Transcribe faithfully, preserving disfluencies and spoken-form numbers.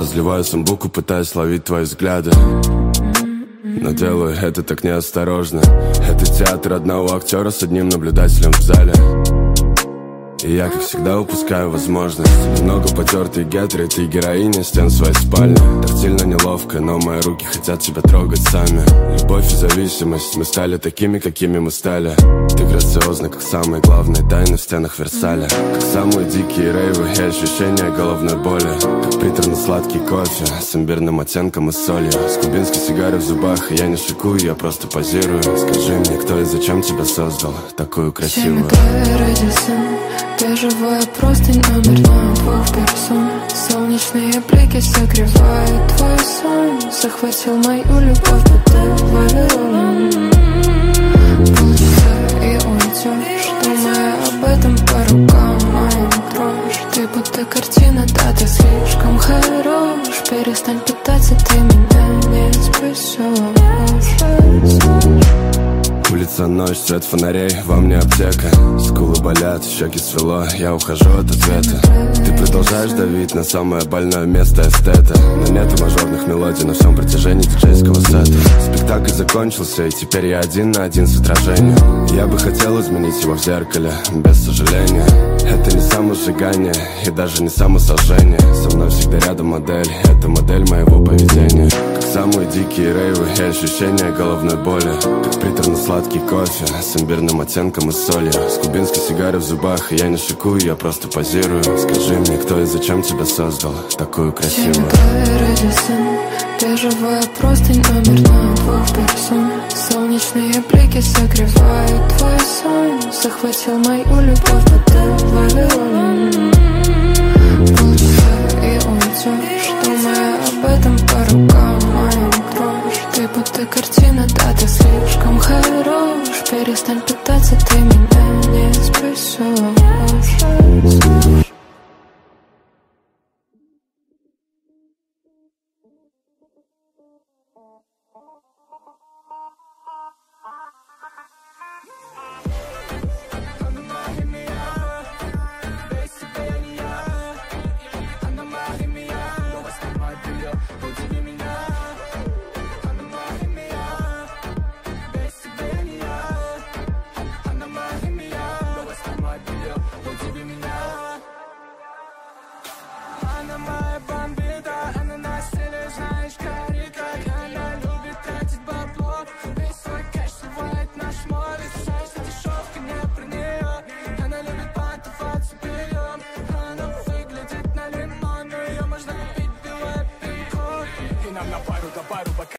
Разливаю самбуку, пытаясь ловить твои взгляды, но делаю это так неосторожно. Это театр одного актера с одним наблюдателем в зале. И я, как всегда, упускаю возможность. Немного потертый гетры, ты героиня стен своей спальни. Тактильно неловко, но мои руки хотят тебя трогать сами. Любовь и зависимость, мы стали такими, какими мы стали. Ты грациозна, как самые главные тайны в стенах Версаля. Как самые дикие рейвы и ощущения головной боли. Как приторно-сладкий кофе с имбирным оттенком и солью. С кубинской сигарой в зубах, и я не шикую, я просто позирую. Скажи мне, кто и зачем тебя создал такую красивую? Бежевая простынь, номер на двух персон. Солнечные блики согревают твой сон. Захватил мою любовь, будто получится и уйдешь, думая об этом по рукам моим дрожь. Ты будто картина, да, ты слишком хорош. Перестань пытаться, ты меня не спасешь. Улица, ночь, свет фонарей, во мне аптека. Скулы болят, щеки свело, я ухожу от ответа. Ты продолжаешь давить на самое больное место эстета. Но нету мажорных мелодий на всем протяжении диджейского сета. Спектакль закончился, и теперь я один на один с отражением. Я бы хотел изменить его в зеркале, без сожаления. Это не самосжигание и даже не самосожжение. Со мной всегда рядом модель, это модель моего поведения. Как самые дикие рейвы и ощущения головной боли. Как приторно-сладкий кофе с имбирным оттенком и солью. С кубинской сигарой в зубах, и я не шикую, я просто позирую. Скажи мне, кто и зачем тебя создал такую красивую? Бежевая простынь, номер на двух персон. Солнечные блики согревают твой сон. Захватил мою любовь, будто валерон. Получится и уйдешь, думая об этом по рукам моим дрожь. Ты будто картина, да, ты слишком хорош. Перестань пытаться, ты меня не спасешь. Она моя бомбита, она на стиле, знаешь, гори, как она любит тратить бабло. Весь свой кэш сливает на шмоль. Решай, что дешевка не про нее. Она любит понтоваться бельем. Она выглядит на лимон, но ее можно купить белое пинко. И нам на пару до пару пока.